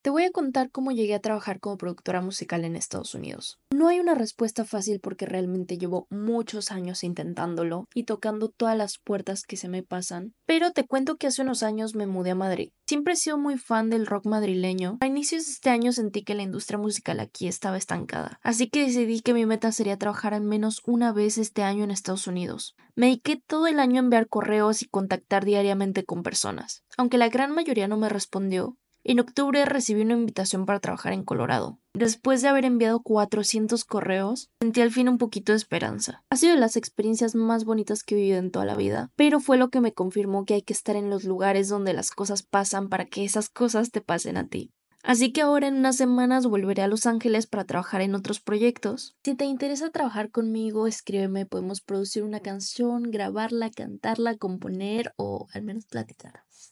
Te voy a contar cómo llegué a trabajar como productora musical en Estados Unidos. No hay una respuesta fácil porque realmente llevo muchos años intentándolo y tocando todas las puertas que se me pasan, pero te cuento que hace unos años me mudé a Madrid. Siempre he sido muy fan del rock madrileño. A inicios de este año sentí que la industria musical aquí estaba estancada, así que decidí que mi meta sería trabajar al menos una vez este año en Estados Unidos. Me dediqué todo el año a enviar correos y contactar diariamente con personas. Aunque la gran mayoría no me respondió, en octubre recibí una invitación para trabajar en Colorado. Después de haber enviado 400 correos, sentí al fin un poquito de esperanza. Ha sido de las experiencias más bonitas que he vivido en toda la vida, pero fue lo que me confirmó que hay que estar en los lugares donde las cosas pasan para que esas cosas te pasen a ti. Así que ahora en unas semanas volveré a Los Ángeles para trabajar en otros proyectos. Si te interesa trabajar conmigo, escríbeme, podemos producir una canción, grabarla, cantarla, componer o al menos platicar.